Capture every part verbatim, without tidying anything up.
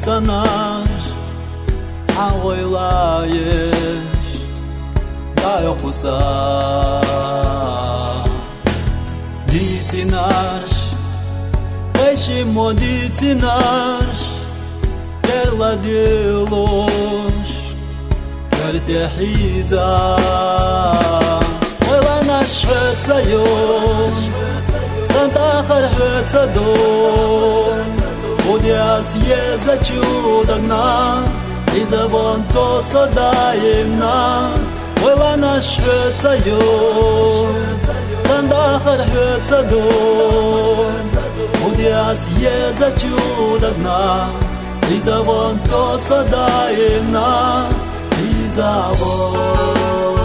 sanaj Aoilayesh Dayo khusa Ditinash Eishi moditinash Perla dilosh Kerte hiza Oila nash hetzayosh Santa hetzadosh Odias yeza chudagna Izavon toso daimna Oila nash hetzayosh Santa hetzadosh Odias yeza chudagna Izavon toso daimna Izavon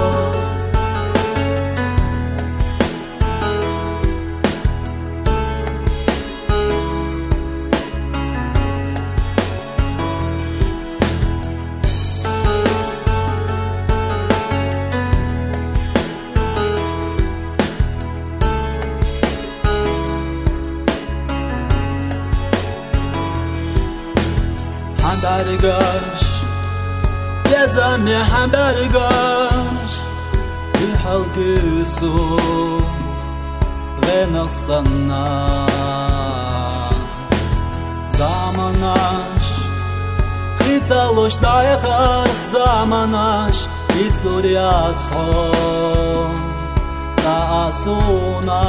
Hamburgers Yazami hamburgers Bihalgisu Venaqsanna Zamanash Khitsalosh dayakar Zamanash Izguriatso Taasuna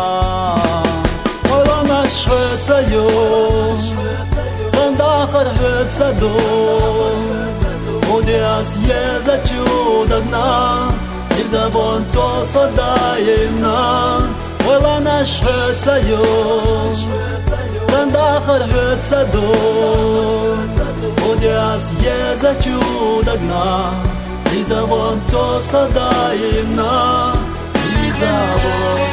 Oilanash Hetzayosh Sandachar hetzadosh Odias yeza chudagna Izavon toso daimna Oilanash hetzayosh Sandachar hetzadosh Odias yeza chudagna Izavon toso daimna Izavon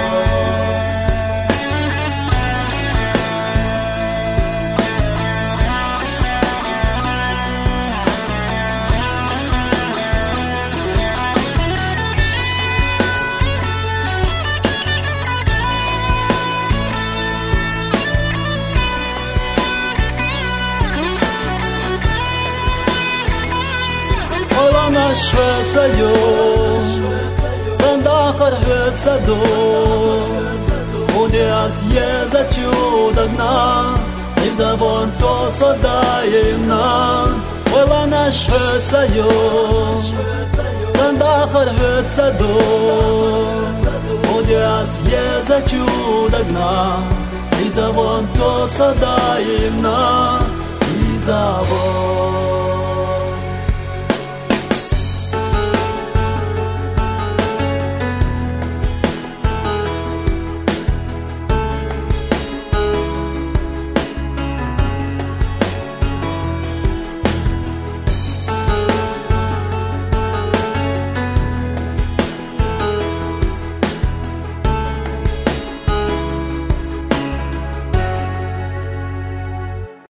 Oilanash hetzayosh Sandachar hetzadosh Odias yeza chudagna Izavon toso daimna Oilanash hetzayosh Sandachar hetzadosh Odias yeza chudagna Izavon toso daimna Izavon